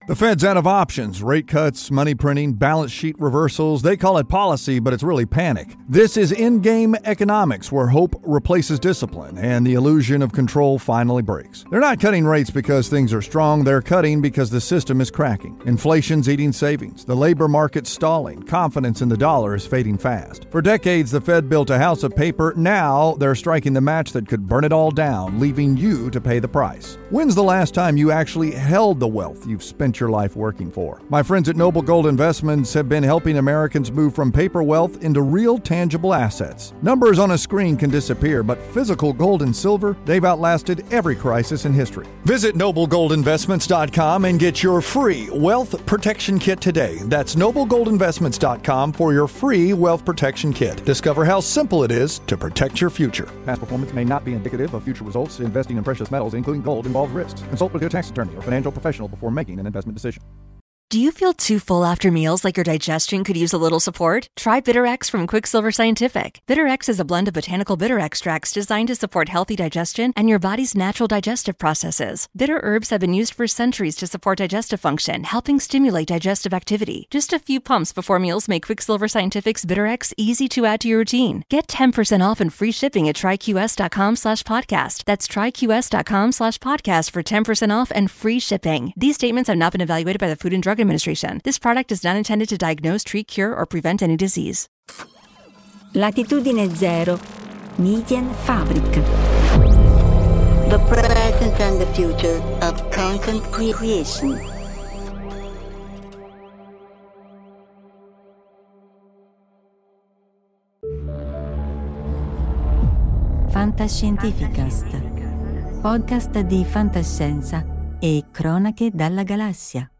The Fed's out of options. Rate cuts, money printing, balance sheet reversals. They call it policy, but it's really panic. This is in-game economics, where hope replaces discipline and the illusion of control finally breaks. They're not cutting rates because things are strong. They're cutting because the system is cracking. Inflation's eating savings. The labor market's stalling. Confidence in the dollar is fading fast. For decades, the Fed built a house of paper. Now they're striking the match that could burn it all down, leaving you to pay the price. When's the last time you actually held the wealth you've spent your life working for? My friends at Noble Gold Investments have been helping Americans move from paper wealth into real tangible assets. Numbers on a screen can disappear, but physical gold and silver, they've outlasted every crisis in history. Visit NobleGoldInvestments.com and get your free wealth protection kit today. That's NobleGoldInvestments.com for your free wealth protection kit. Discover how simple it is to protect your future. Past performance may not be indicative of future results. Investing in precious metals, including gold, involves risks. Consult with your tax attorney or financial professional before making an investment decision. Do you feel too full after meals, like your digestion could use a little support? Try BitterX from Quicksilver Scientific. BitterX is a blend of botanical bitter extracts designed to support healthy digestion and your body's natural digestive processes. Bitter herbs have been used for centuries to support digestive function, helping stimulate digestive activity. Just a few pumps before meals make Quicksilver Scientific's BitterX easy to add to your routine. Get 10% off and free shipping at tryqs.com/podcast. That's tryqs.com/podcast for 10% off and free shipping. These statements have not been evaluated by the Food and Drug Administration. This product is not intended to diagnose, treat, cure, or prevent any disease. Latitudine Zero, Median Fabric. The present and the future of content creation. Fantascientificast, podcast di fantascienza e cronache dalla galassia.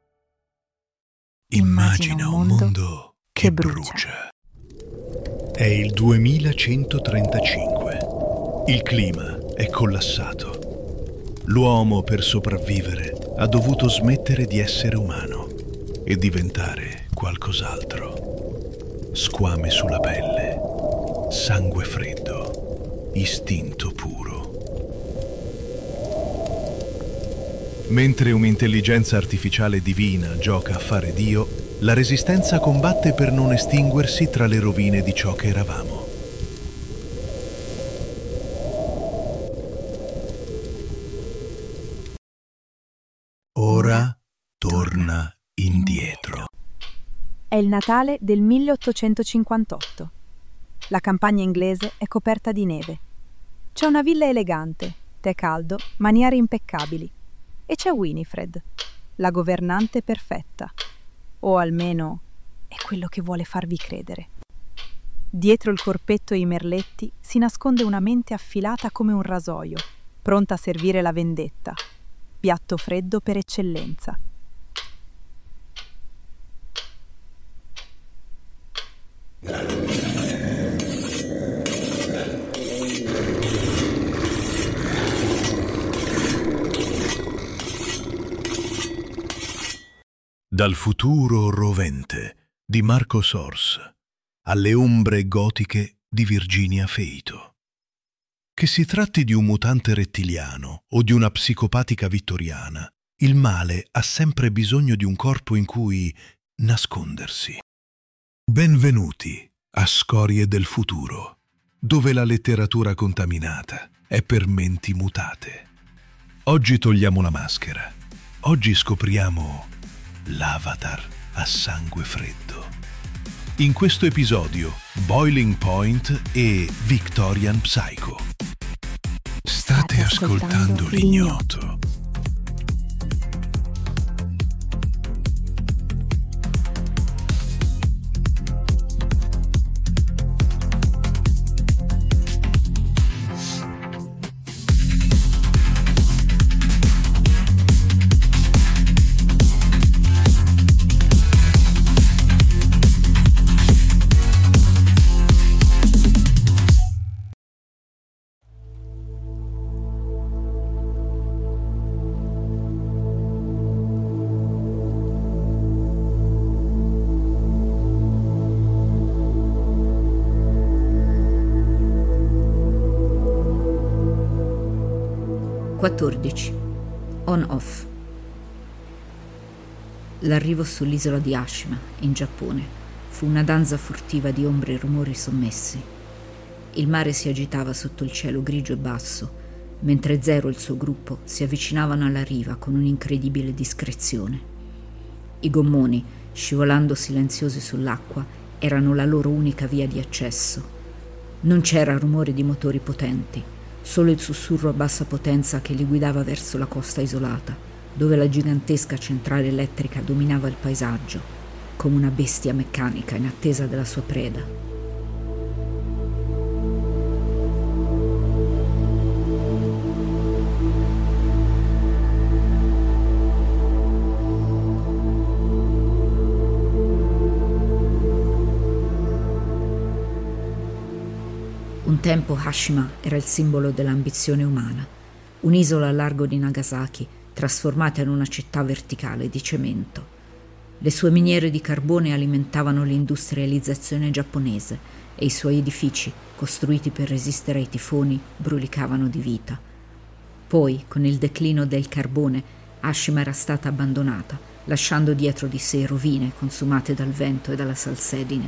Immagina un mondo che brucia. È il 2135. Il clima è collassato. L'uomo, per sopravvivere, ha dovuto smettere di essere umano e diventare qualcos'altro. Squame sulla pelle, sangue freddo, istinto puro. Mentre un'intelligenza artificiale divina gioca a fare Dio, la Resistenza combatte per non estinguersi tra le rovine di ciò che eravamo. Ora torna indietro. È il Natale del 1858. La campagna inglese è coperta di neve. C'è una villa elegante, tè caldo, maniere impeccabili. E c'è Winifred, la governante perfetta. O almeno è quello che vuole farvi credere. Dietro il corpetto e i merletti si nasconde una mente affilata come un rasoio, pronta a servire la vendetta. Piatto freddo per eccellenza. Dal futuro rovente di Marco Sors alle ombre gotiche di Virginia Feito. Che si tratti di un mutante rettiliano o di una psicopatica vittoriana, il male ha sempre bisogno di un corpo in cui nascondersi. Benvenuti a Scorie del futuro, dove la letteratura contaminata è per menti mutate. Oggi togliamo la maschera. Oggi scopriamo l'Avatar a sangue freddo. In questo episodio, Boiling Point e Victorian Psycho. State ascoltando l'ignoto. (14) On-off. L'arrivo sull'isola di Ashima, in Giappone, fu una danza furtiva di ombre e rumori sommessi. Il mare si agitava sotto il cielo grigio e basso, mentre Zero e il suo gruppo si avvicinavano alla riva con un'incredibile discrezione. I gommoni, scivolando silenziosi sull'acqua, erano la loro unica via di accesso. Non c'era rumore di motori potenti, solo il sussurro a bassa potenza che li guidava verso la costa isolata, dove la gigantesca centrale elettrica dominava il paesaggio, come una bestia meccanica in attesa della sua preda. Un tempo Hashima era il simbolo dell'ambizione umana, un'isola a largo di Nagasaki trasformata in una città verticale di cemento. Le sue miniere di carbone alimentavano l'industrializzazione giapponese e i suoi edifici, costruiti per resistere ai tifoni, brulicavano di vita. Poi, con il declino del carbone, Hashima era stata abbandonata, lasciando dietro di sé rovine consumate dal vento e dalla salsedine.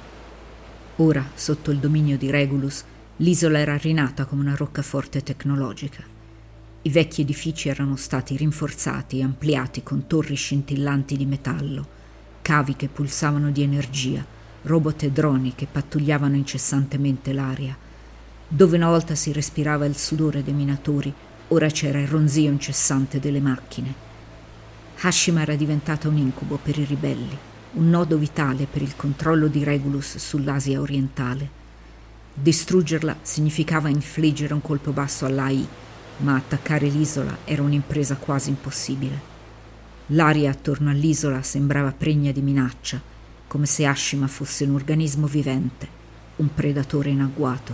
Ora, sotto il dominio di Regulus, l'isola era rinata come una roccaforte tecnologica. I vecchi edifici erano stati rinforzati e ampliati con torri scintillanti di metallo, cavi che pulsavano di energia, robot e droni che pattugliavano incessantemente l'aria. Dove una volta si respirava il sudore dei minatori, ora c'era il ronzio incessante delle macchine. Hashima era diventata un incubo per i ribelli, un nodo vitale per il controllo di Regulus sull'Asia orientale. Distruggerla significava infliggere un colpo basso all'AI, ma attaccare l'isola era un'impresa quasi impossibile. L'aria attorno all'isola sembrava pregna di minaccia, come se Hashima fosse un organismo vivente, un predatore in agguato.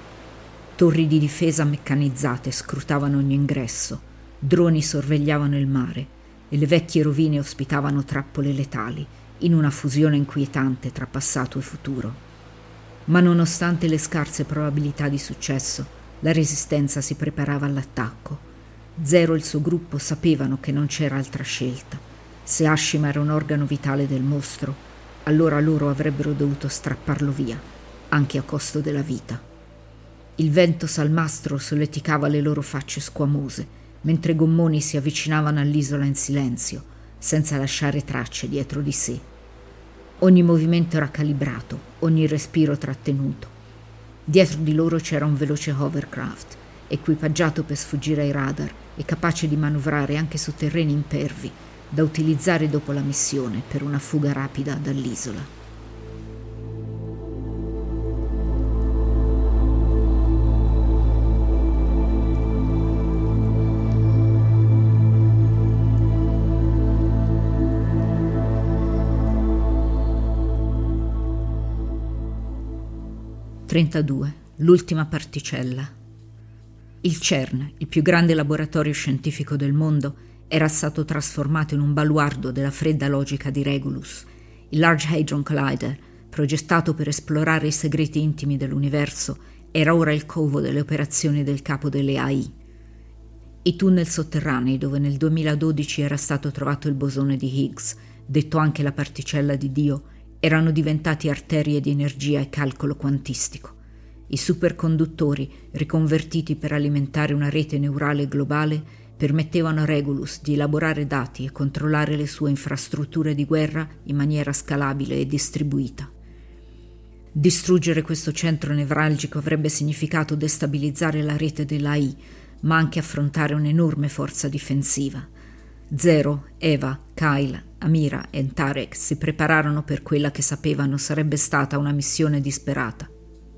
Torri di difesa meccanizzate scrutavano ogni ingresso, droni sorvegliavano il mare e le vecchie rovine ospitavano trappole letali, in una fusione inquietante tra passato e futuro. Ma nonostante le scarse probabilità di successo, la resistenza si preparava all'attacco. Zero e il suo gruppo sapevano che non c'era altra scelta. Se Hashima era un organo vitale del mostro, allora loro avrebbero dovuto strapparlo via, anche a costo della vita. Il vento salmastro solleticava le loro facce squamose, mentre i gommoni si avvicinavano all'isola in silenzio, senza lasciare tracce dietro di sé. Ogni movimento era calibrato, ogni respiro trattenuto. Dietro di loro c'era un veloce hovercraft, equipaggiato per sfuggire ai radar e capace di manovrare anche su terreni impervi, da utilizzare dopo la missione per una fuga rapida dall'isola. L'ultima particella. Il CERN, il più grande laboratorio scientifico del mondo, era stato trasformato in un baluardo della fredda logica di Regulus. Il Large Hadron Collider, progettato per esplorare i segreti intimi dell'universo, era ora il covo delle operazioni del capo delle AI. I tunnel sotterranei dove nel 2012 era stato trovato il bosone di Higgs, detto anche la particella di Dio, erano diventati arterie di energia e calcolo quantistico. I superconduttori, riconvertiti per alimentare una rete neurale globale, permettevano a Regulus di elaborare dati e controllare le sue infrastrutture di guerra in maniera scalabile e distribuita. Distruggere questo centro nevralgico avrebbe significato destabilizzare la rete dell'AI, ma anche affrontare un'enorme forza difensiva. Zero, Eva, Kyle, Amira e Tarek si prepararono per quella che sapevano sarebbe stata una missione disperata.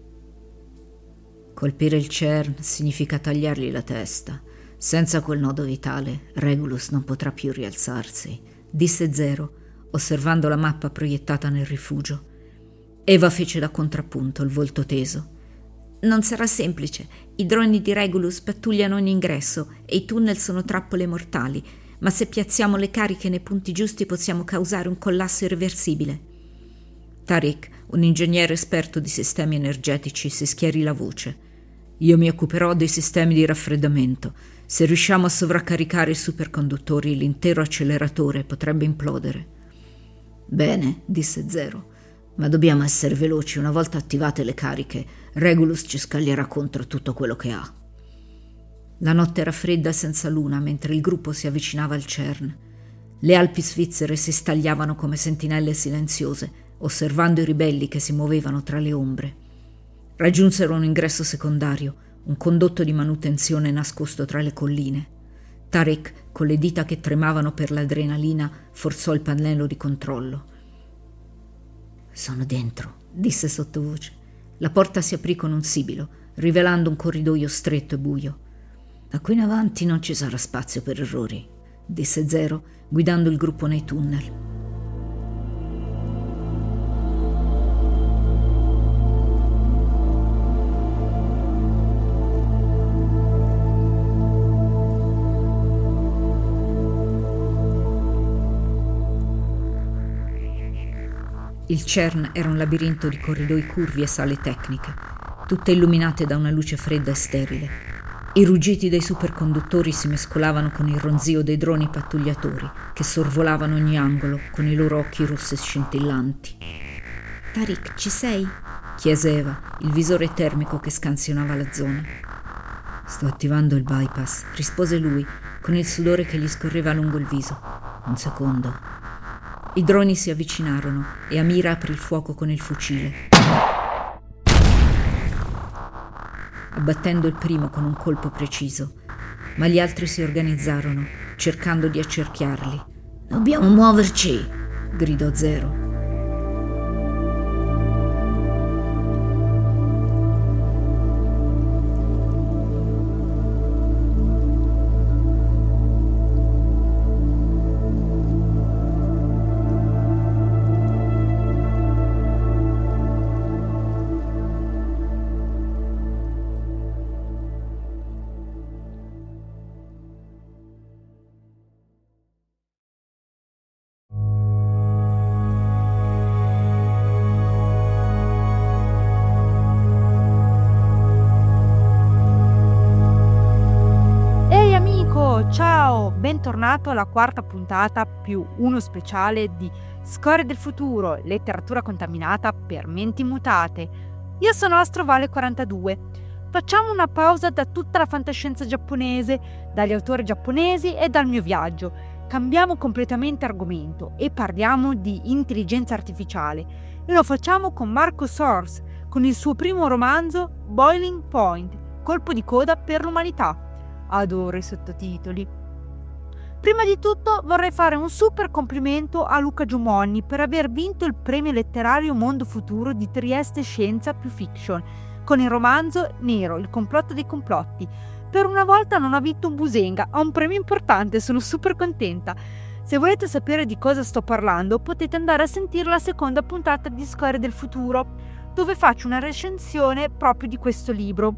Colpire il CERN significa tagliargli la testa. Senza quel nodo vitale, Regulus non potrà più rialzarsi, disse Zero, osservando la mappa proiettata nel rifugio. Eva fece da contrappunto, il volto teso. Non sarà semplice. I droni di Regulus pattugliano ogni ingresso e i tunnel sono trappole mortali, ma se piazziamo le cariche nei punti giusti possiamo causare un collasso irreversibile. Tariq, un ingegnere esperto di sistemi energetici, si schiarì la voce. Io mi occuperò dei sistemi di raffreddamento. Se riusciamo a sovraccaricare i superconduttori, l'intero acceleratore potrebbe implodere. Bene, disse Zero, ma dobbiamo essere veloci. Una volta attivate le cariche, Regulus ci scaglierà contro tutto quello che ha. La notte era fredda e senza luna mentre il gruppo si avvicinava al CERN. Le Alpi svizzere si stagliavano come sentinelle silenziose, osservando i ribelli che si muovevano tra le ombre. Raggiunsero un ingresso secondario, un condotto di manutenzione nascosto tra le colline. Tariq, con le dita che tremavano per l'adrenalina, forzò il pannello di controllo. «Sono dentro», disse sottovoce. La porta si aprì con un sibilo, rivelando un corridoio stretto e buio. «Da qui in avanti non ci sarà spazio per errori», disse Zero, guidando il gruppo nei tunnel. Il CERN era un labirinto di corridoi curvi e sale tecniche, tutte illuminate da una luce fredda e sterile. I ruggiti dei superconduttori si mescolavano con il ronzio dei droni pattugliatori che sorvolavano ogni angolo con i loro occhi rossi scintillanti. «Tariq, ci sei?» chiese Eva, il visore termico che scansionava la zona. «Sto attivando il bypass», rispose lui, con il sudore che gli scorreva lungo il viso. «Un secondo». I droni si avvicinarono e Amira aprì il fuoco con il fucile, abbattendo il primo con un colpo preciso, ma gli altri si organizzarono, cercando di accerchiarli. «Dobbiamo muoverci!» gridò Zero. Ciao, bentornato alla quarta puntata più uno speciale di Scorie del futuro, letteratura contaminata per menti mutate. Io sono Astrovale42. Facciamo una pausa da tutta la fantascienza giapponese, dagli autori giapponesi e dal mio viaggio. Cambiamo completamente argomento e parliamo di intelligenza artificiale. E lo facciamo con Marco Soros, con il suo primo romanzo Boiling Point, colpo di coda per l'umanità. Adoro i sottotitoli. Prima di tutto vorrei fare un super complimento a Luca Giumonni per aver vinto il premio letterario Mondo Futuro di Trieste Scienza più Fiction con il romanzo Nero, il complotto dei complotti. Per una volta non ha vinto un Busenga, ha un premio importante, sono super contenta. Se volete sapere di cosa sto parlando potete andare a sentire la seconda puntata di Scorie del futuro, dove faccio una recensione proprio di questo libro.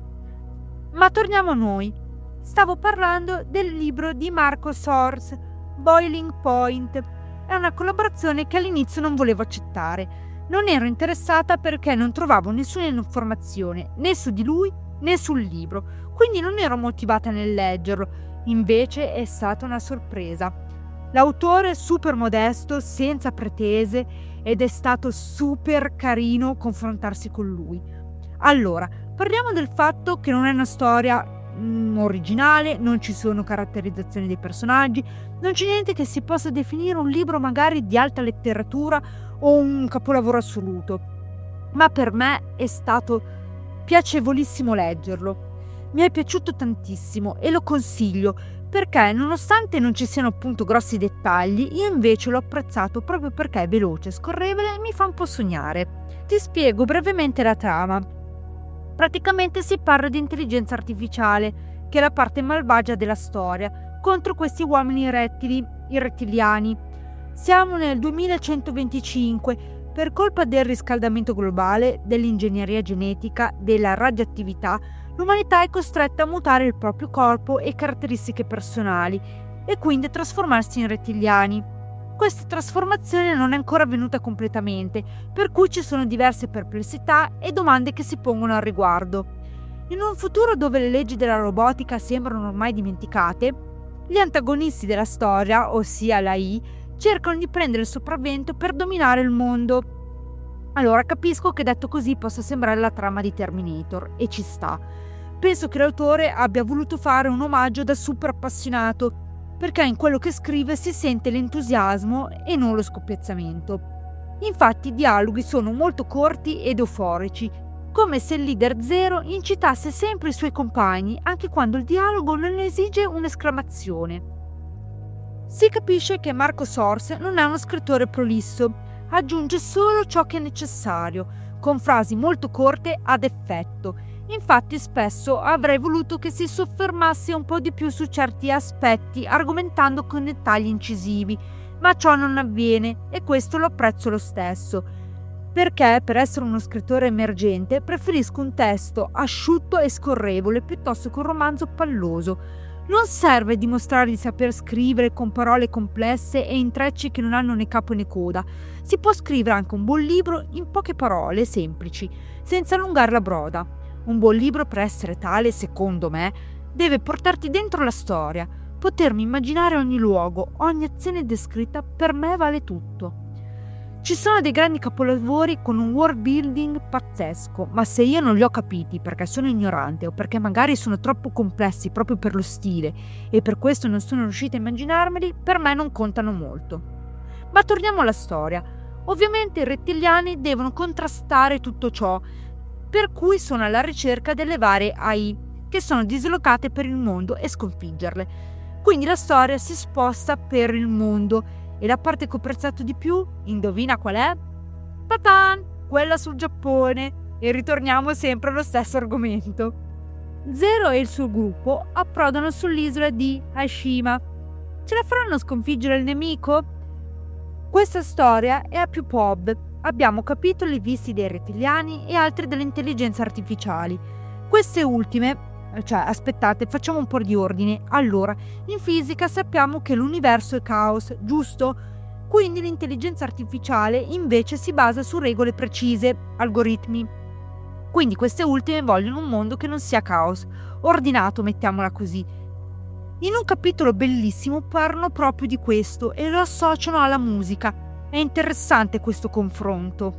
Ma torniamo a noi. Stavo parlando del libro di Marco Soros, Boiling Point. È una collaborazione che all'inizio non volevo accettare. Non ero interessata perché non trovavo nessuna informazione né su di lui né sul libro, quindi non ero motivata nel leggerlo. Invece è stata una sorpresa. L'autore è super modesto, senza pretese, ed è stato super carino confrontarsi con lui. Allora, parliamo del fatto che non è una storia originale, non ci sono caratterizzazioni dei personaggi, non c'è niente che si possa definire un libro magari di alta letteratura o un capolavoro assoluto, ma per me è stato piacevolissimo leggerlo. Mi è piaciuto tantissimo e lo consiglio perché, nonostante non ci siano appunto grossi dettagli, io invece l'ho apprezzato proprio perché è veloce, scorrevole e mi fa un po' sognare. Ti spiego brevemente la trama. Praticamente si parla di intelligenza artificiale, che è la parte malvagia della storia, contro questi uomini rettili, i rettiliani. Siamo nel 2125, per colpa del riscaldamento globale, dell'ingegneria genetica, della radioattività, l'umanità è costretta a mutare il proprio corpo e caratteristiche personali, e quindi a trasformarsi in rettiliani. Questa trasformazione non è ancora avvenuta completamente, per cui ci sono diverse perplessità e domande che si pongono al riguardo. In un futuro dove le leggi della robotica sembrano ormai dimenticate, gli antagonisti della storia, ossia la AI, cercano di prendere il sopravvento per dominare il mondo. Allora capisco che detto così possa sembrare la trama di Terminator, e ci sta. Penso che l'autore abbia voluto fare un omaggio da super appassionato, perché in quello che scrive si sente l'entusiasmo e non lo scoppiazzamento. Infatti i dialoghi sono molto corti ed euforici, come se il leader Zero incitasse sempre i suoi compagni, anche quando il dialogo non esige un'esclamazione. Si capisce che Marco Sors non è uno scrittore prolisso, aggiunge solo ciò che è necessario, con frasi molto corte ad effetto. Infatti spesso avrei voluto che si soffermasse un po' di più su certi aspetti, argomentando con dettagli incisivi, ma ciò non avviene e questo lo apprezzo lo stesso. Perché, per essere uno scrittore emergente, preferisco un testo asciutto e scorrevole piuttosto che un romanzo palloso. Non serve dimostrare di saper scrivere con parole complesse e intrecci che non hanno né capo né coda. Si può scrivere anche un buon libro in poche parole semplici, senza allungare la broda. Un buon libro, per essere tale, secondo me, deve portarti dentro la storia. Potermi immaginare ogni luogo, ogni azione descritta, per me vale tutto. Ci sono dei grandi capolavori con un world building pazzesco, ma se io non li ho capiti perché sono ignorante o perché magari sono troppo complessi proprio per lo stile e per questo non sono riuscita a immaginarmeli, per me non contano molto. Ma torniamo alla storia. Ovviamente i rettiliani devono contrastare tutto ciò, per cui sono alla ricerca delle varie AI che sono dislocate per il mondo e sconfiggerle. Quindi la storia si sposta per il mondo. E la parte che ho apprezzato di più, indovina qual è? Ta-tan! Quella sul Giappone. E ritorniamo sempre allo stesso argomento. Zero e il suo gruppo approdano sull'isola di Hashima. Ce la faranno sconfiggere il nemico? Questa storia è a più pub. Abbiamo capitoli visti dai rettiliani e altri dalle intelligenze artificiali. Queste ultime... aspettate, facciamo un po' di ordine. Allora, in fisica sappiamo che l'universo è caos, giusto? Quindi l'intelligenza artificiale invece si basa su regole precise, algoritmi. Quindi queste ultime vogliono un mondo che non sia caos, ordinato, mettiamola così. In un capitolo bellissimo parlano proprio di questo e lo associano alla musica. È interessante questo confronto.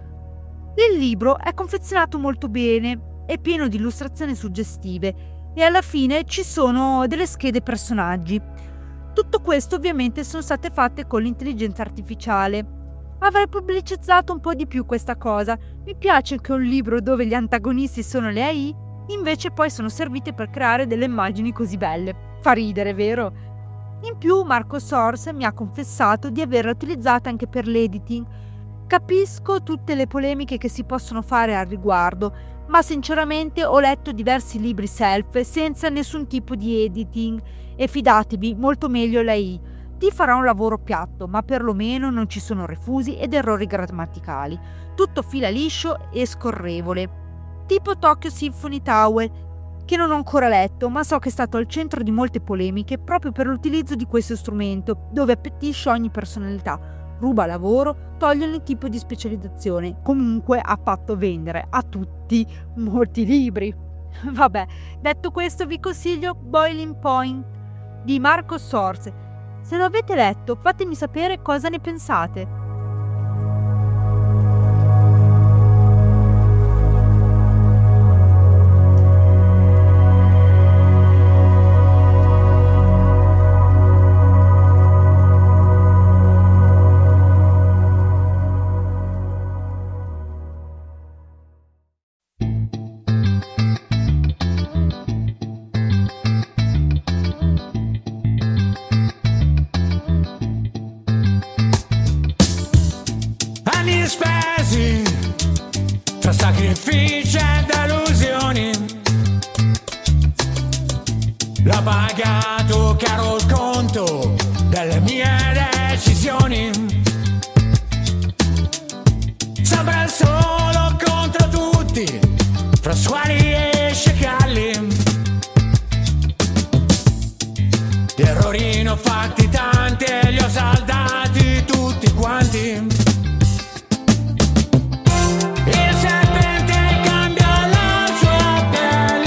Il libro è confezionato molto bene, è pieno di illustrazioni suggestive e alla fine ci sono delle schede personaggi. Tutto questo ovviamente sono state fatte con l'intelligenza artificiale. Avrei pubblicizzato un po' di più questa cosa. Mi piace che un libro dove gli antagonisti sono le AI, invece poi sono servite per creare delle immagini così belle. Fa ridere, vero? In più Marco Sors mi ha confessato di averla utilizzata anche per l'editing. Capisco tutte le polemiche che si possono fare al riguardo, ma sinceramente ho letto diversi libri self senza nessun tipo di editing e fidatevi, molto meglio l'AI. Ti farà un lavoro piatto, ma perlomeno non ci sono refusi ed errori grammaticali. Tutto fila liscio e scorrevole. Tipo Tokyo Symphony Tower, che non ho ancora letto, ma so che è stato al centro di molte polemiche proprio per l'utilizzo di questo strumento, dove appettisce ogni personalità. Ruba lavoro, toglie ogni tipo di specializzazione. Comunque ha fatto vendere a tutti molti libri. Vabbè, detto questo vi consiglio Boiling Point di Marco Sors. Se lo avete letto, fatemi sapere cosa ne pensate. Spesi tra sacrifici e delusioni, l'ho pagato caro il conto delle mie decisioni. Sembra il solo contro tutti, fra squali e sciacalli. Di errori ne ho fatti tanti e li ho saldati tutti quanti. Il serpente cambia la sua pelle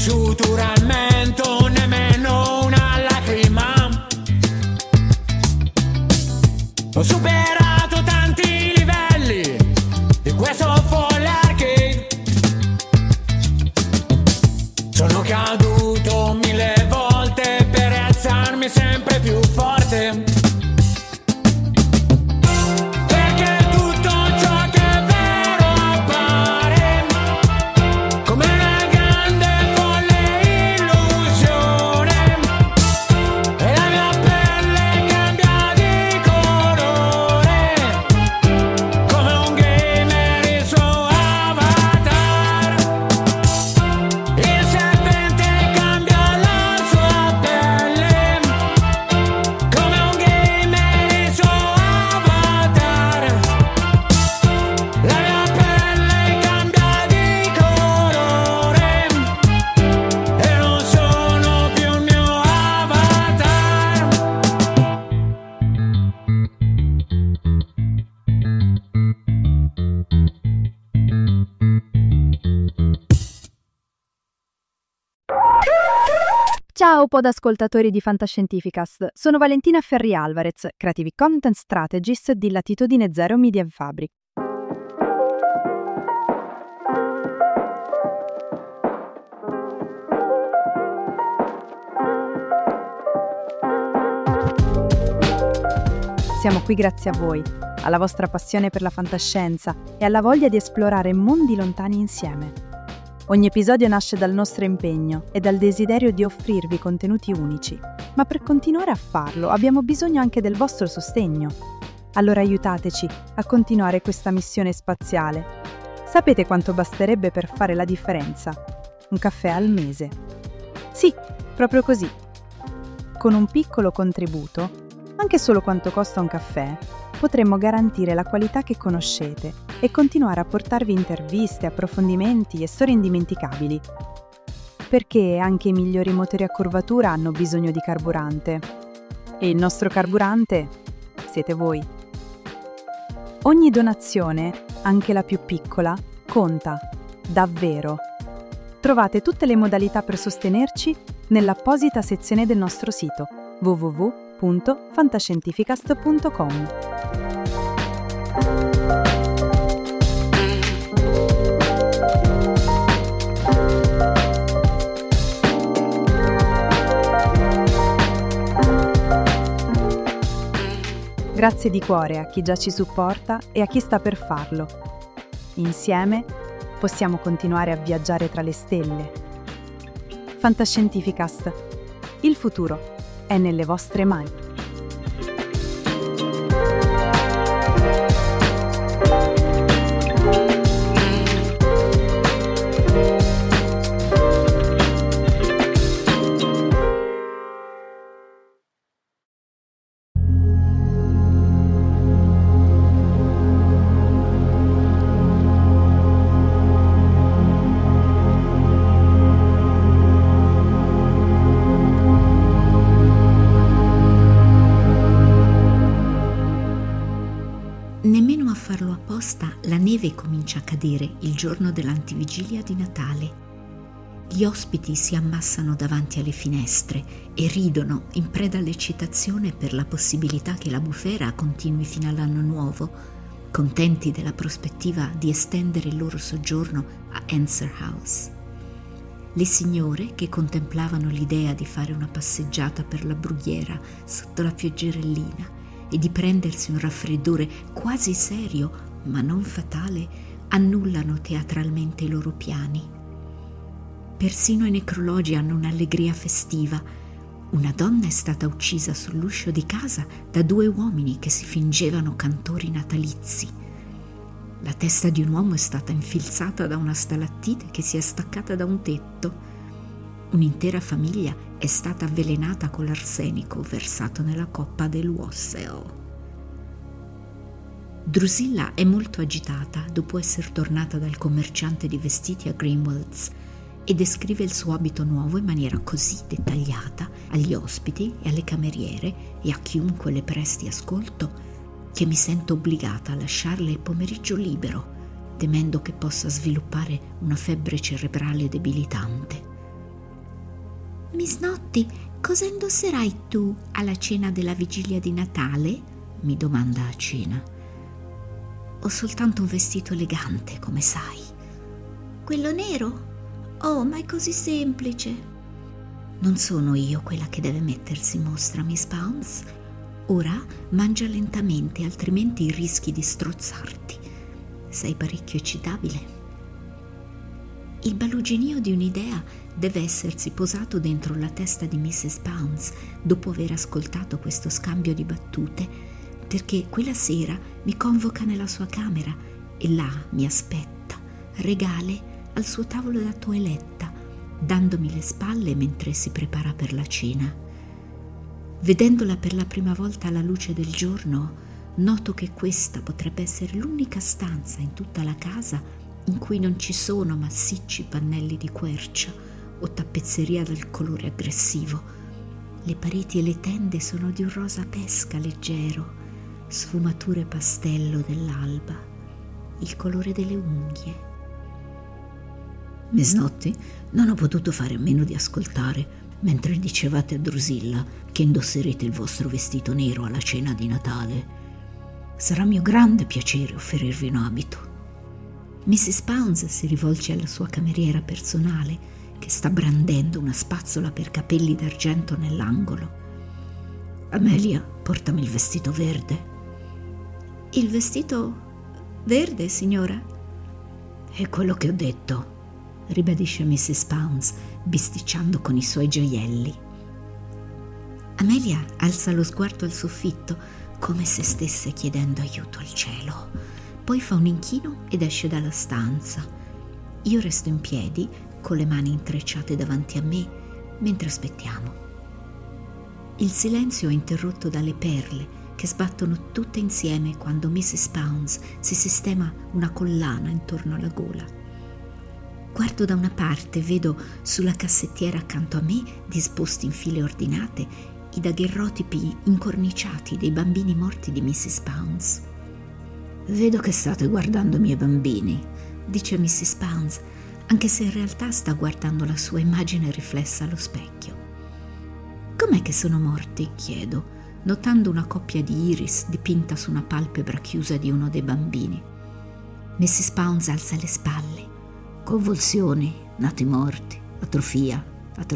suturalmente nemmeno una lacrima. Ho superato tanti livelli di questo full arcade. Sono caduto 1000 volte per rialzarmi sempre più forte. Ciao podascoltatori di Fantascientificast, sono Valentina Ferri Alvarez, Creative Content Strategist di Latitudine Zero Media Fabric. Siamo qui grazie a voi, alla vostra passione per la fantascienza e alla voglia di esplorare mondi lontani insieme. Ogni episodio nasce dal nostro impegno e dal desiderio di offrirvi contenuti unici, ma per continuare a farlo abbiamo bisogno anche del vostro sostegno. Allora aiutateci a continuare questa missione spaziale. Sapete quanto basterebbe per fare la differenza? Un caffè al mese. Sì, proprio così. Con un piccolo contributo, anche solo quanto costa un caffè, potremmo garantire la qualità che conoscete e continuare a portarvi interviste, approfondimenti e storie indimenticabili. Perché anche i migliori motori a curvatura hanno bisogno di carburante. E il nostro carburante siete voi. Ogni donazione, anche la più piccola, conta, davvero. Trovate tutte le modalità per sostenerci nell'apposita sezione del nostro sito www.fantascientificast.com. Grazie di cuore a chi già ci supporta e a chi sta per farlo. Insieme possiamo continuare a viaggiare tra le stelle. Fantascientificast. Il futuro è nelle vostre mani. Nemmeno a farlo apposta, la neve comincia a cadere il giorno dell'antivigilia di Natale. Gli ospiti si ammassano davanti alle finestre e ridono in preda all'eccitazione per la possibilità che la bufera continui fino all'anno nuovo, contenti della prospettiva di estendere il loro soggiorno a Answer House. Le signore, che contemplavano l'idea di fare una passeggiata per la brughiera sotto la pioggerellina e di prendersi un raffreddore quasi serio, ma non fatale, annullano teatralmente i loro piani. Persino i necrologi hanno un'allegria festiva. Una donna è stata uccisa sull'uscio di casa da 2 uomini che si fingevano cantori natalizi. La testa di un uomo è stata infilzata da una stalattite che si è staccata da un tetto. Un'intera famiglia è stata avvelenata con l'arsenico versato nella coppa dell'Wassel. Drusilla è molto agitata dopo essere tornata dal commerciante di vestiti a Greenwells e descrive il suo abito nuovo in maniera così dettagliata agli ospiti e alle cameriere e a chiunque le presti ascolto che mi sento obbligata a lasciarle il pomeriggio libero, temendo che possa sviluppare una febbre cerebrale debilitante. Miss Notty, cosa indosserai tu alla cena della vigilia di Natale? Mi domanda a cena. Ho soltanto un vestito elegante, come sai. Quello nero? Oh, ma è così semplice. Non sono io quella che deve mettersi in mostra, Miss Pounds. Ora mangia lentamente, altrimenti rischi di strozzarti. Sei parecchio eccitabile. Il baluginio di un'idea deve essersi posato dentro la testa di Mrs. Pounds dopo aver ascoltato questo scambio di battute, perché quella sera mi convoca nella sua camera e là mi aspetta, regale, al suo tavolo da toeletta, dandomi le spalle mentre si prepara per la cena. Vedendola per la prima volta alla luce del giorno, noto che questa potrebbe essere l'unica stanza in tutta la casa in cui non ci sono massicci pannelli di quercia o tappezzeria dal colore aggressivo. Le pareti e le tende sono di un rosa pesca leggero, sfumature pastello dell'alba, il colore delle unghie. Miss Notty, non ho potuto fare a meno di ascoltare mentre dicevate a Drusilla che indosserete il vostro vestito nero alla cena di Natale. Sarà mio grande piacere offrirvi un abito. Mrs. Pounds si rivolge alla sua cameriera personale, che sta brandendo una spazzola per capelli d'argento nell'angolo. Amelia, portami il vestito verde. Il vestito verde, signora? È quello che ho detto, ribadisce Mrs. Pounds, bisticciando con i suoi gioielli. Amelia alza lo sguardo al soffitto, come se stesse chiedendo aiuto al cielo. Poi fa un inchino ed esce dalla stanza. Io resto in piedi, con le mani intrecciate davanti a me, mentre aspettiamo. Il silenzio è interrotto dalle perle che sbattono tutte insieme quando Mrs. Pounds si sistema una collana intorno alla gola. Guardo da una parte e vedo sulla cassettiera accanto a me, disposti in file ordinate, i daguerrotipi incorniciati dei bambini morti di Mrs. Pounds. Vedo che state guardando i miei bambini, dice Mrs. Pounds, anche se in realtà sta guardando la sua immagine riflessa allo specchio. Com'è che sono morti? Chiedo, notando una coppia di iris dipinta su una palpebra chiusa di uno dei bambini. Mrs. Pounds alza le spalle. Convulsioni, nati morti, atrofia.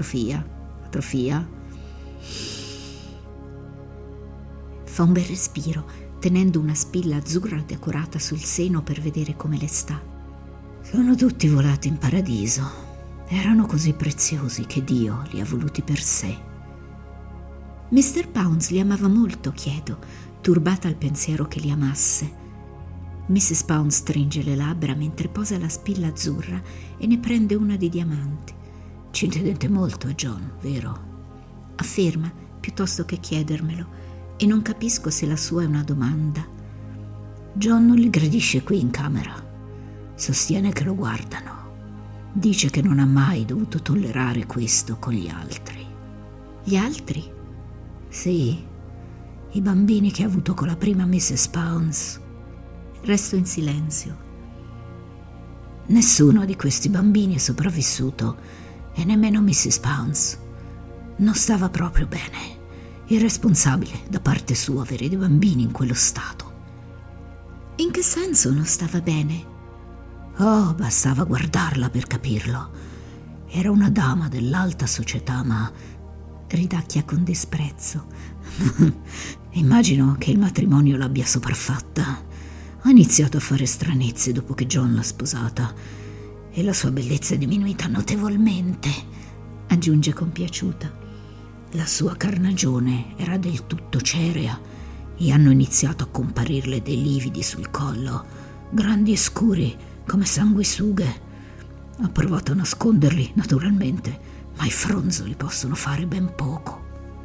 Fa un bel respiro, tenendo una spilla azzurra decorata sul seno per vedere come le sta. Sono tutti volati in paradiso. Erano così preziosi che Dio li ha voluti per sé. Mr. Pounds li amava molto, chiedo, turbata al pensiero che li amasse. Mrs. Pounds stringe le labbra mentre posa la spilla azzurra e ne prende una di diamanti. Ci tenete molto a John, vero? Afferma, piuttosto che chiedermelo, e non capisco se la sua è una domanda. John non li gradisce qui in camera. Sostiene che lo guardano. Dice che non ha mai dovuto tollerare questo con gli altri. Gli altri? Sì, i bambini che ha avuto con la prima Mrs. Pounds. Resto in silenzio. Nessuno di questi bambini è sopravvissuto e nemmeno Mrs. Pounds. Non stava proprio bene. Irresponsabile da parte sua avere dei bambini in quello stato. In che senso non stava bene? Oh, bastava guardarla per capirlo. Era una dama dell'alta società, ma ridacchia con disprezzo. Immagino che il matrimonio l'abbia sopraffatta. Ha iniziato a fare stranezze dopo che John l'ha sposata e la sua bellezza è diminuita notevolmente, aggiunge compiaciuta. La sua carnagione era del tutto cerea e hanno iniziato a comparirle dei lividi sul collo, grandi e scuri come sanguisughe. Ha provato a nasconderli, naturalmente, ma i fronzoli possono fare ben poco.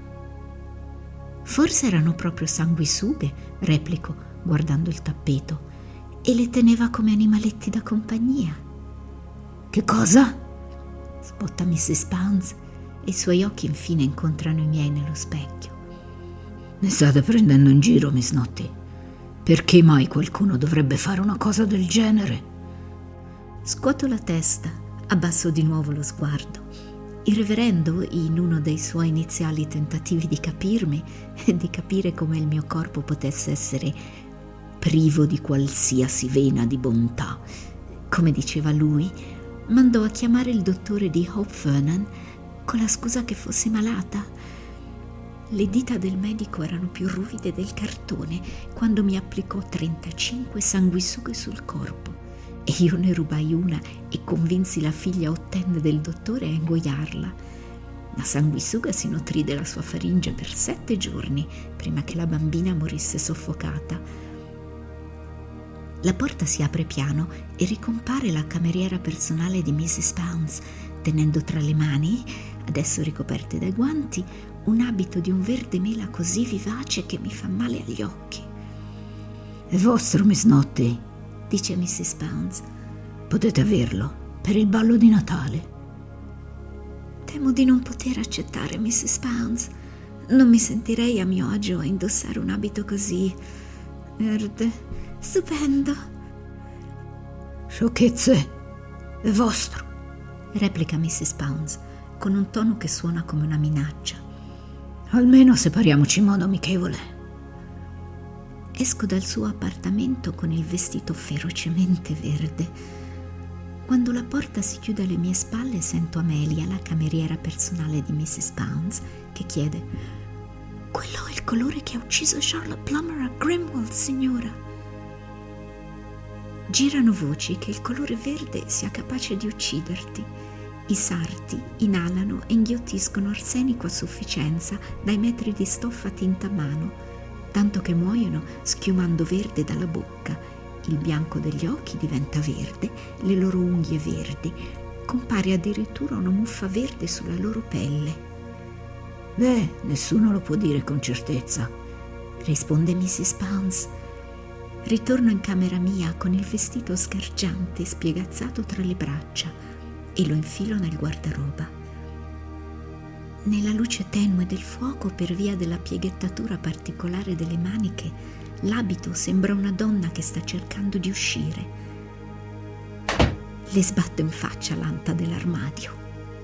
Forse erano proprio sanguisughe, replico, guardando il tappeto, e le teneva come animaletti da compagnia. Che cosa? Sbotta Mrs. Pounds e i suoi occhi infine incontrano i miei nello specchio. Mi state prendendo in giro, Miss Notty? Perché mai qualcuno dovrebbe fare una cosa del genere? Scuoto la testa, abbasso di nuovo lo sguardo. Il reverendo, in uno dei suoi iniziali tentativi di capirmi e di capire come il mio corpo potesse essere privo di qualsiasi vena di bontà, come diceva lui, mandò a chiamare il dottore di Hope Vernon con la scusa che fossi malata. Le dita del medico erano più ruvide del cartone quando mi applicò 35 sanguisughe sul corpo e io ne rubai una e convinsi la figlia ottenne del dottore a ingoiarla. La sanguisuga si nutrì della sua faringe per 7 giorni prima che la bambina morisse soffocata. La porta si apre piano e ricompare la cameriera personale di Mrs. Bounds, tenendo tra le mani, adesso ricoperte dai guanti, un abito di un verde mela così vivace che mi fa male agli occhi. «È vostro, Miss Notte», dice Mrs. Bounds. «Potete averlo per il ballo di Natale». Temo di non poter accettare, Mrs. Bounds. Non mi sentirei a mio agio a indossare un abito così verde, stupendo. «Sciocchezze, è vostro», replica Mrs. Bounds con un tono che suona come una minaccia. «Almeno separiamoci in modo amichevole». Esco dal suo appartamento con il vestito ferocemente verde. Quando la porta si chiude alle mie spalle, sento Amelia, la cameriera personale di Mrs. Bounds, che chiede: «Quello è il colore che ha ucciso Charlotte Plummer a Grimwald, signora». Girano voci che il colore verde sia capace di ucciderti. I sarti inalano e inghiottiscono arsenico a sufficienza dai metri di stoffa tinta a mano, tanto che muoiono schiumando verde dalla bocca, il bianco degli occhi diventa verde, le loro unghie verdi, compare addirittura una muffa verde sulla loro pelle. «Beh, nessuno lo può dire con certezza», risponde Mrs. Bounds. Ritorno in camera mia con il vestito sgargiante spiegazzato tra le braccia e lo infilo nel guardaroba. Nella luce tenue del fuoco, per via della pieghettatura particolare delle maniche, l'abito sembra una donna che sta cercando di uscire. Le sbatto in faccia l'anta dell'armadio.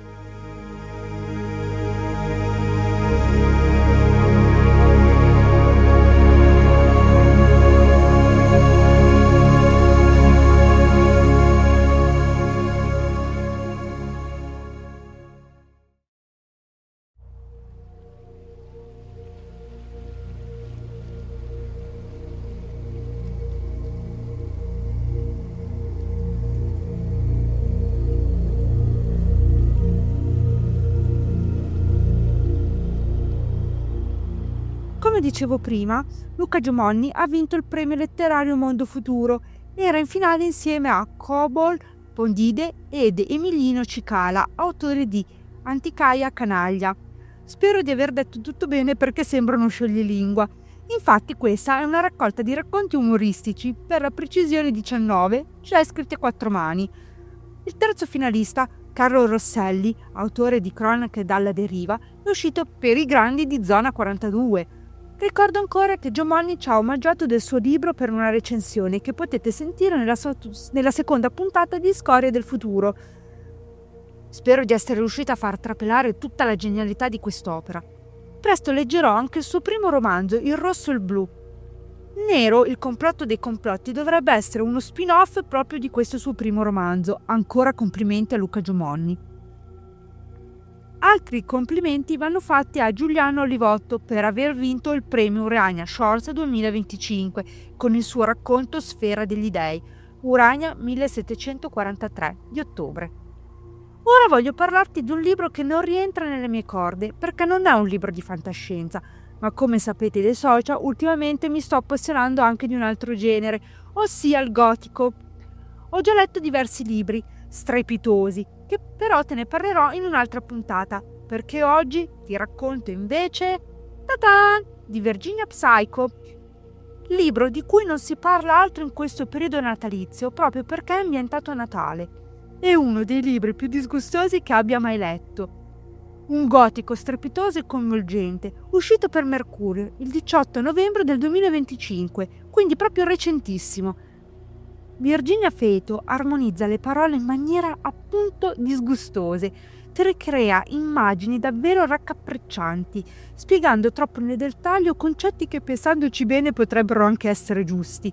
Come dicevo prima, Luca Giomonni ha vinto il premio letterario Mondo Futuro. Era in finale insieme a Cobol Pondide ed Emilino Cicala, autori di Anticaia Canaglia. Spero di aver detto tutto bene perché sembra uno scioglilingua. Infatti questa è una raccolta di racconti umoristici, per la precisione 19, cioè scritti a 4 mani. Il terzo finalista, Carlo Rosselli, autore di Cronache dalla deriva, è uscito per i grandi di Zona 42. Ricordo ancora che Giomonni ci ha omaggiato del suo libro per una recensione che potete sentire nella seconda puntata di Scorie del Futuro. Spero di essere riuscita a far trapelare tutta la genialità di quest'opera. Presto leggerò anche il suo primo romanzo, Il rosso e il blu. Nero, il complotto dei complotti, dovrebbe essere uno spin-off proprio di questo suo primo romanzo. Ancora complimenti a Luca Giomonni. Altri complimenti vanno fatti a Giuliano Olivotto per aver vinto il premio Urania Shorts 2025 con il suo racconto Sfera degli Dei, Urania 1743 di ottobre. Ora voglio parlarti di un libro che non rientra nelle mie corde perché non è un libro di fantascienza, ma come sapete dai social ultimamente mi sto appassionando anche di un altro genere, ossia il gotico. Ho già letto diversi libri strepitosi, che però te ne parlerò in un'altra puntata, perché oggi ti racconto invece di Virginia Psycho, libro di cui non si parla altro in questo periodo natalizio proprio perché è ambientato a Natale. È uno dei libri più disgustosi che abbia mai letto. Un gotico strepitoso e coinvolgente, uscito per Mercurio il 18 novembre del 2025, quindi proprio recentissimo. Virginia Feito armonizza le parole in maniera appunto disgustose, ti ricrea immagini davvero raccapriccianti, spiegando troppo nel dettaglio concetti che pensandoci bene potrebbero anche essere giusti.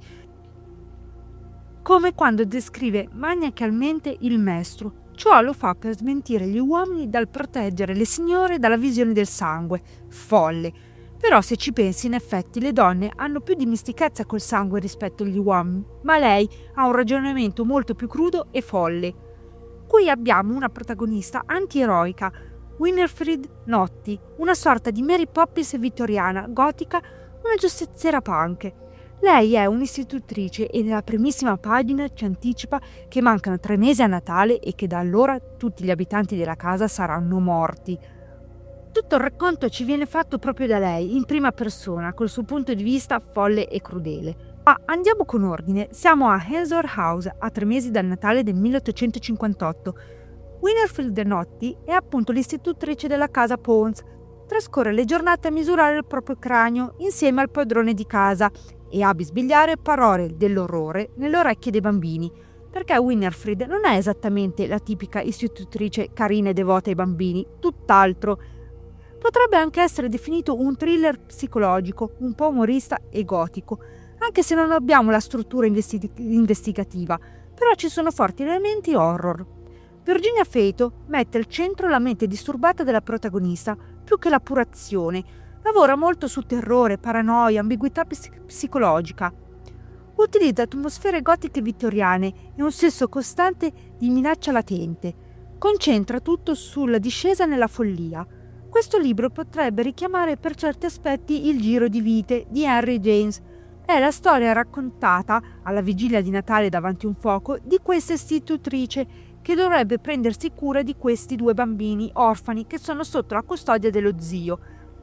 Come quando descrive maniacalmente il maestro. Ciò lo fa per smentire gli uomini dal proteggere le signore dalla visione del sangue. Folle. Però se ci pensi, in effetti le donne hanno più dimestichezza col sangue rispetto agli uomini, ma lei ha un ragionamento molto più crudo e folle. Qui abbiamo una protagonista antieroica, Winifred Notti, una sorta di Mary Poppins vittoriana, gotica, una giustiziera punk. Lei è un'istitutrice e nella primissima pagina ci anticipa che mancano 3 mesi a Natale e che da allora tutti gli abitanti della casa saranno morti. Tutto il racconto ci viene fatto proprio da lei, in prima persona, col suo punto di vista folle e crudele. Ma andiamo con ordine, siamo a Hensor House, a 3 mesi dal Natale del 1858. Winifred Notti è appunto l'istitutrice della casa Pons. Trascorre le giornate a misurare il proprio cranio insieme al padrone di casa e a bisbigliare parole dell'orrore nelle orecchie dei bambini, perché Winifred non è esattamente la tipica istitutrice carina e devota ai bambini, tutt'altro. Potrebbe anche essere definito un thriller psicologico, un po' umorista e gotico, anche se non abbiamo la struttura investigativa, però ci sono forti elementi horror. Virginia Feito mette al centro la mente disturbata della protagonista più che l'appurazione. Lavora molto su terrore, paranoia, ambiguità psicologica. Utilizza atmosfere gotiche vittoriane e un senso costante di minaccia latente. Concentra tutto sulla discesa nella follia. Questo libro potrebbe richiamare per certi aspetti Il giro di vite di Henry James. È la storia raccontata, alla vigilia di Natale davanti a un fuoco, di questa istitutrice che dovrebbe prendersi cura di questi 2 bambini orfani che sono sotto la custodia dello zio.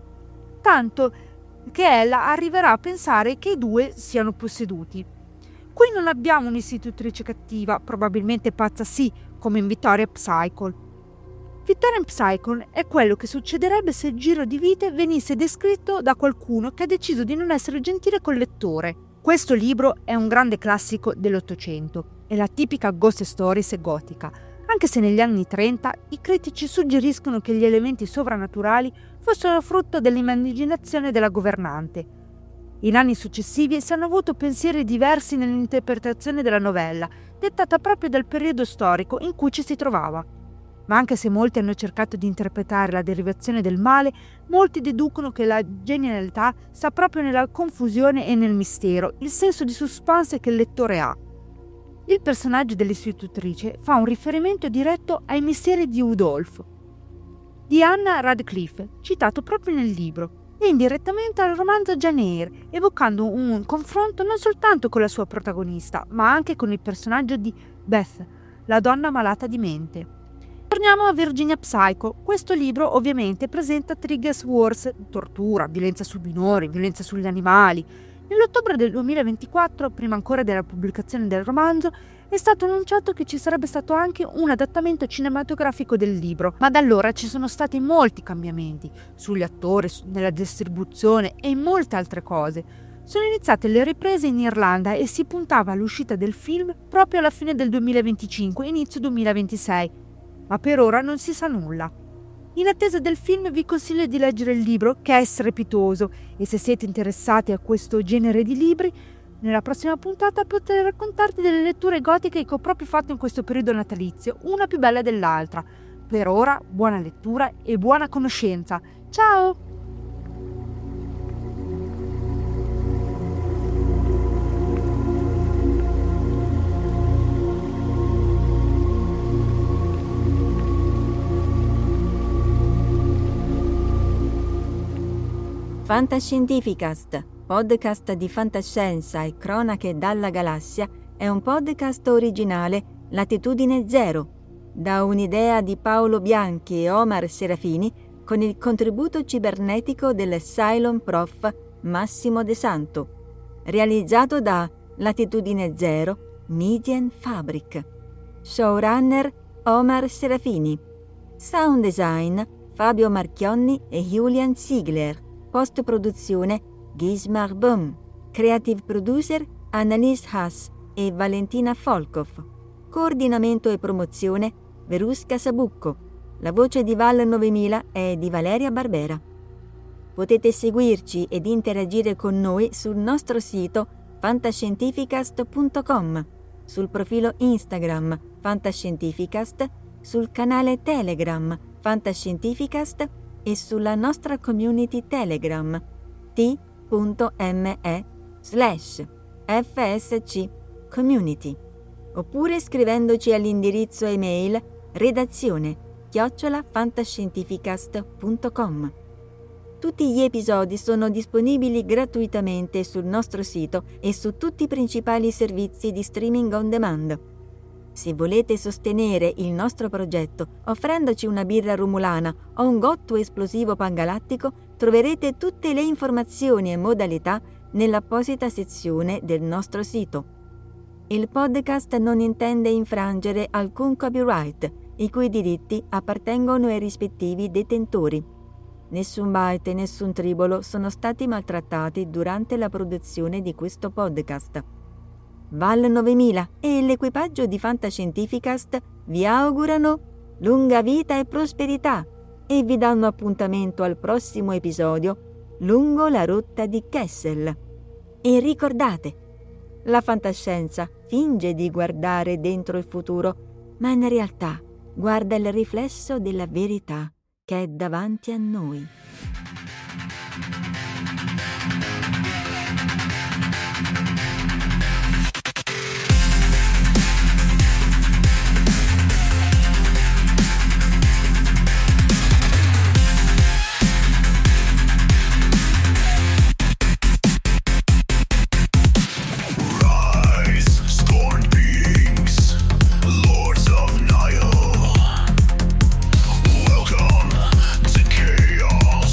Tanto che ella arriverà a pensare che i 2 siano posseduti. Qui non abbiamo un'istitutrice cattiva, probabilmente pazza sì, come in Victorian Psycho. Victorian Psycho è quello che succederebbe se il giro di vite venisse descritto da qualcuno che ha deciso di non essere gentile col lettore. Questo libro è un grande classico dell'Ottocento, è la tipica ghost stories gotica, anche se negli anni 30 i critici suggeriscono che gli elementi sovrannaturali fossero frutto dell'immaginazione della governante. In anni successivi si hanno avuto pensieri diversi nell'interpretazione della novella, dettata proprio dal periodo storico in cui ci si trovava. Ma anche se molti hanno cercato di interpretare la derivazione del male, molti deducono che la genialità sta proprio nella confusione e nel mistero, il senso di suspense che il lettore ha. Il personaggio dell'istitutrice fa un riferimento diretto ai misteri di Udolph, di Anna Radcliffe, citato proprio nel libro, e indirettamente al romanzo Jane Eyre, evocando un confronto non soltanto con la sua protagonista, ma anche con il personaggio di Beth, la donna malata di mente. Torniamo a Virginia Psycho. Questo libro ovviamente presenta triggers worse, tortura, violenza sui minori, violenza sugli animali. Nell'ottobre del 2024, prima ancora della pubblicazione del romanzo, è stato annunciato che ci sarebbe stato anche un adattamento cinematografico del libro, ma da allora ci sono stati molti cambiamenti sugli attori, nella distribuzione e in molte altre cose. Sono iniziate le riprese in Irlanda e si puntava all'uscita del film proprio alla fine del 2025, inizio 2026, ma per ora non si sa nulla. In attesa del film vi consiglio di leggere il libro, che è strepitoso, e se siete interessati a questo genere di libri, nella prossima puntata potrei raccontarti delle letture gotiche che ho proprio fatto in questo periodo natalizio, una più bella dell'altra. Per ora, buona lettura e buona conoscenza. Ciao! Fantascientificast, podcast di fantascienza e cronache dalla galassia, è un podcast originale Latitudine Zero, da un'idea di Paolo Bianchi e Omar Serafini con il contributo cibernetico del Cylon Prof Massimo De Santo, realizzato da Latitudine Zero Median Fabric. Showrunner Omar Serafini. Sound design Fabio Marchionni e Julian Ziegler. Post-produzione Gismar Böhm. Creative producer Annalise Haas e Valentina Folkov. Coordinamento e promozione Verusca Sabucco. La voce di Val 9000 è di Valeria Barbera. Potete seguirci ed interagire con noi sul nostro sito fantascientificast.com, sul profilo Instagram Fantascientificast, sul canale Telegram Fantascientificast e sulla nostra community Telegram t.me/FSC Community, oppure scrivendoci all'indirizzo email redazione@fantascientificast.com. Tutti gli episodi sono disponibili gratuitamente sul nostro sito e su tutti i principali servizi di streaming on demand. Se volete sostenere il nostro progetto offrendoci una birra rumulana o un gotto esplosivo pangalattico, troverete tutte le informazioni e modalità nell'apposita sezione del nostro sito. Il podcast non intende infrangere alcun copyright, i cui diritti appartengono ai rispettivi detentori. Nessun byte e nessun tribolo sono stati maltrattati durante la produzione di questo podcast. Val 9000 e l'equipaggio di Fantascientificast vi augurano lunga vita e prosperità e vi danno appuntamento al prossimo episodio lungo la rotta di Kessel. E ricordate, la fantascienza finge di guardare dentro il futuro, ma in realtà guarda il riflesso della verità che è davanti a noi. Welcome to chaos.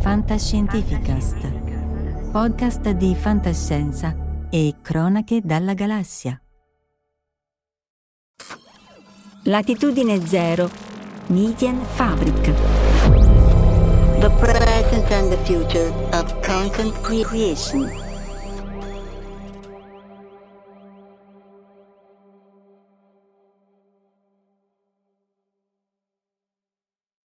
Fantascientificast, podcast di fantascienza e cronache dalla galassia. Latitudine Zero, Median Fabric. The present and the future of content creation.